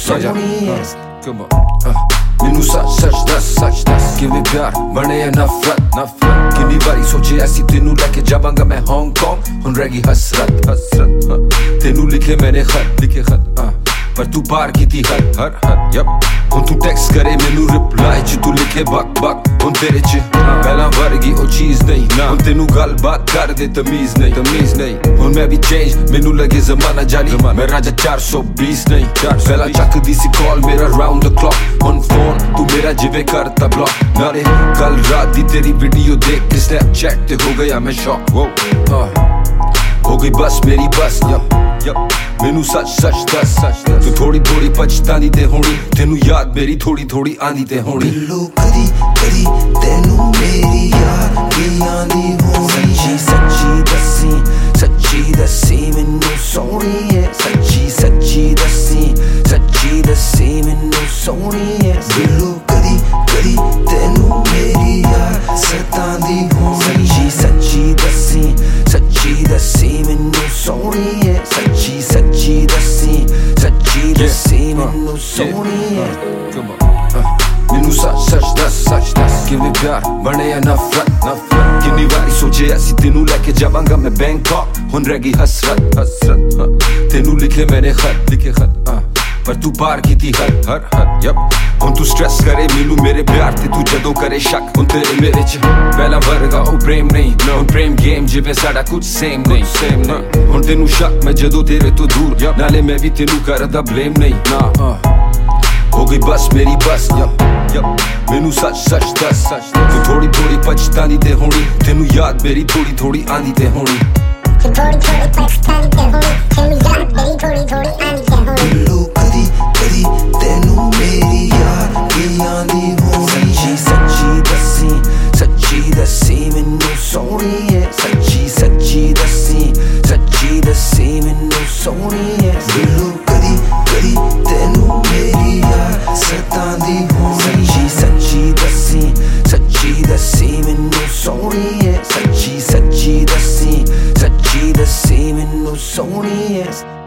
ਸੋਹਣੀਏ ਮੈਨੂੰ ਸੱਚ ਦੱਸ ਕਿਵੇਂ ਪਿਆਰ ਬਣੇ ਆ ਨਫ਼ਰਤ ਕਿੰਨੀ ਵਾਰੀ ਸੋਚਿਆ ਸੀ ਤੈਨੂੰ ਲੈ ਕੇ ਜਾਵਾਂਗਾ ਮੈਂ ਹਾਂਗਕਾਂਗ ਹੁਣ ਰਹਿ ਗਈ ਹਸਰਤ ਤੈਨੂੰ ਲਿਖੇ ਮੈਨੇ ਖਤ ਪਰ ਤੂੰ ਪਾਰ ਕੀਤੀ ਹਰ ਹੁਣ ਤੂੰ ਟੈਕਸਟ ਕਰੇ ਮੈਨੂੰ ਰਿਪਲਾਈ ਚ ਤੂੰ ਲਿਖੇ ਬਕ ਹੁਣ ਤੇਰੇ ਚ ਪਹਿਲਾਂ ਵਰਗੀ ਉਹ ਚੀਜ਼ ਨਹੀਂ ਹੁਣ ਤੈਨੂੰ ਗੱਲਬਾਤ ਕਰਦੇ ਤਮੀਜ਼ ਨਹੀਂ ਹੁਣ ਮੈਂ ਵੀ ਚੇਂਜ ਮੈਨੂੰ ਲੱਗੇ ਜ਼ਮਾਨਾ ਜਾਲੀ ਮੈਂ ਰਾਜਾ 420 ਨਹੀਂ ਪਹਿਲਾਂ ਚੱਕਦੀ ਸੀ ਕਾਲ ਮੇਰਾ ਰਾਉਂਡ ਦ ਕਲੌਕ ਹੁਣ ਫੋਨ ਤੂੰ ਮੇਰਾ ਜਿਵੇਂ ਕਰਤਾ ਬਲੌਕ ਨਾਲੇ ਕੱਲ ਰਾਤ ਦੀ ਤੇਰੀ ਵੀਡੀਓ ਦੇਖ ਕੇ ਸਨੈਪਚੈਟ ਤੇ ਹੋ ਗਿਆ ਮੈਂ ਸ਼ੌਕ ਹੋ ਗਈ ਬਸ ਮੇਰੀ ਬਸ ਮੈਨੂੰ ਸੱਚ ਦੱਸ ਤੂੰ ਥੋੜੀ ਪਛਤਾਨੀ ਤੇ ਹੋਣੀ ਤੈਨੂੰ ਯਾਦ ਮੇਰੀ ਥੋੜੀ ਆਂਦੀ ਤੇ ਹੋਣੀ ਬਿੱਲੂ ਕਦੀ ਤੈਨੂੰ ਮੇਰੀ ਯਾਦ ਵੀ ਆਂਦੀ ਹੋਣੀ ਸੱਚੀ ਦੱਸੀ ਮੈਨੂੰ ਸੋਹਣੀਏ ਸੱਚੀ ਦੱਸੀ ਮੈਨੂੰ ਸੋਹਣੀਏ ਬਿੱਲੂ ਕਦੀ ਤੈਨੂੰ ਮੇਰੀ ਯਾਦ ਸਤਾਂਦੀ ਹੋਣੀ ਸੱਚੀ ਦੱਸੀ ਮੈਨੂੰ ਸੋਹਣੀਏ ਸੱਚੀ ਦੱਸੀ ਮੈਨੂੰ ਸੋਹਣੀਏ ਮੈਨੂੰ ਸੱਚ ਦੱਸ ਕਿਵੇਂ ਪਿਆਰ ਬਣੇ ਆ ਨਫ਼ਰਤ ਕਿੰਨੀ ਵਾਰੀ ਸੋਚਿਆ ਸੀ ਤੈਨੂੰ ਲੈ ਕੇ ਜਾਵਾਂਗਾ ਮੈਂ ਬੈਂਕਾਕ ਹੁਣ ਰਹਿ ਗਈ ਹਸਰਤ ਤੈਨੂੰ ਲਿਖੇ ਮੈਨੇ ਖਤ ਪਰ ਤੂੰ ਪਾਰ ਕੀਤੀ ਹਰ ਹੁਣ ਤੂੰ ਸਟ੍ਰੈਸ ਕਰੇ ਮੈਨੂੰ ਮੇਰੇ ਪਿਆਰ ਤੇ ਤੂੰ ਜਦੋਂ ਕਰੇ ਸ਼ੱਕ ਹੁਣ ਤੇਰੇ ਮੇਰੇ ਚ ਪਹਿਲਾਂ ਵਰਗਾ ਉਹ ਪ੍ਰੇਮ ਨਹੀਂ ਹੁਣ ਪ੍ਰੇਮ ਗੇਮ ਜਿਵੇਂ ਸਾਡਾ ਕੁਝ ਸੇਮ ਨਹੀਂ ਹੁਣ ਤੈਨੂੰ ਸ਼ੱਕ ਮੈਂ ਜਦੋਂ ਤੇਰੇ ਤੋਂ ਦੂਰ ਨਾਲੇ ਮੈਂ ਵੀ ਤੈਨੂੰ ਕਰਦਾ ਬਲੇਮ ਨਹੀਂ ਹੋ ਗਈ ਬਸ ਮੇਰੀ ਬਸ ਮੈਨੂੰ ਸੱਚ ਦੱਸ ਤੂੰ ਥੋੜੀ ਪਛਤਾਨੀ ਤੇ ਹੋਣੀ ਤੈਨੂੰ ਯਾਦ ਮੇਰੀ ਥੋੜੀ ਆਂਦੀ ਤੇ ਹੋਣੀ ਪਛਤਾਨੀ ਤੇ ਹੋਣੀ ਤੈਨੂੰ ਯਾਦ ਮੇਰੀ ਥੋੜੀ ਆਂਦੀ ਤੇ ਹੋਣੀ ਬਿੱਲੂ ਕਦੀ ਤੈਨੂੰ ਮੇਰੀ ਯਾਦ ਵੀ ਆਂਦੀ ਹੋਣੀ ਸੱਚੀ ਦੱਸੀ ਮੈਨੂੰ ਸੋਹਣੀਏ ਸੱਚੀ ਦੱਸੀ ਮੈਨੂੰ ਸੋਹਣੀਏ ਬਿੱਲੂ ਕਦੀ ਤੈਨੂੰ ਮੇਰੀ ਯਾਦ ਸਤਾਂਦੀ ਹੋਣੀ ਸੱਚੀ ਦੱਸੀ ਮੈਨੂੰ ਸੋਹਣੀਏ ਸੱਚੀ ਦੱਸੀ ਮੈਨੂੰ ਸੋਹਣੀਏ